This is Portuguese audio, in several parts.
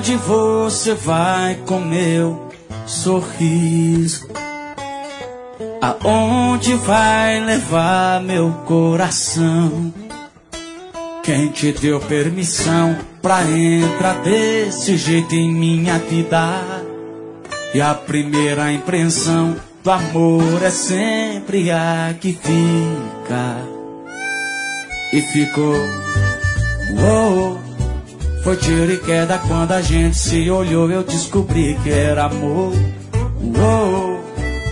Aonde você vai com meu sorriso? Aonde vai levar meu coração? Quem te deu permissão pra entrar desse jeito em minha vida? E a primeira impressão do amor é sempre a que fica. E ficou, uou, foi tiro e queda quando a gente se olhou. Eu descobri que era amor. Uou,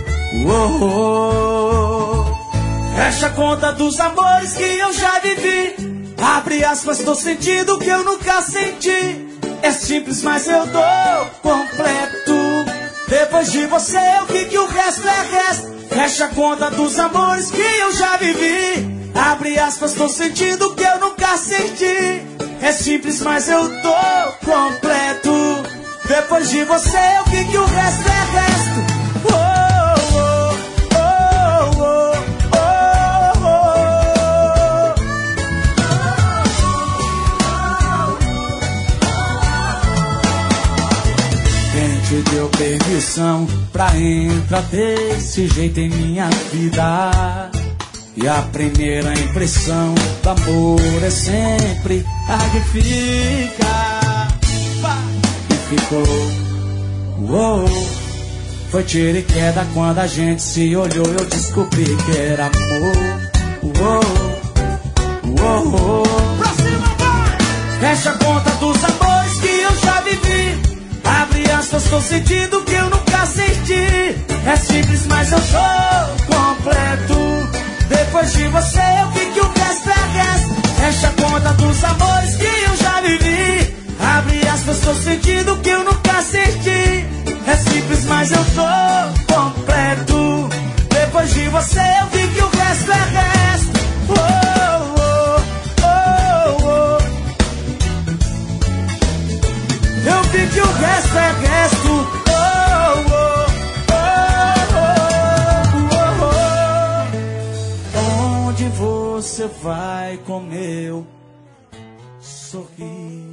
uou, fecha a conta dos amores que eu já vivi. Abre aspas, tô sentindo o que eu nunca senti. É simples, mas eu dou completo. Depois de você eu vi que o resto é resto. Fecha a conta dos amores que eu já vivi. Abre aspas, tô sentindo o que eu nunca senti. É simples, mas eu dou completo. Depois de você eu vi que o resto é resto. Te deu permissão pra entrar desse jeito em minha vida. E a primeira impressão do amor é sempre a que fica. E ficou, uou, foi tiro e queda quando a gente se olhou. Eu descobri que era amor. Uou, uou, pra cima vai! Fecha a conta dos amores que eu já vivi. Abre aspas, tô sentindo que eu nunca senti. É simples, mas eu sou completo. Depois de você eu vi que o resto é resto. Fecha a conta dos amores que eu já vivi. Abre aspas, tô sentindo que eu nunca senti. É simples, mas eu sou completo. Depois de você eu vi que o resto é resto. Oh, oh, oh, oh. Eu vi que o resto é resto. Oh, oh, oh, oh, oh. Onde você vai com meu sorriso?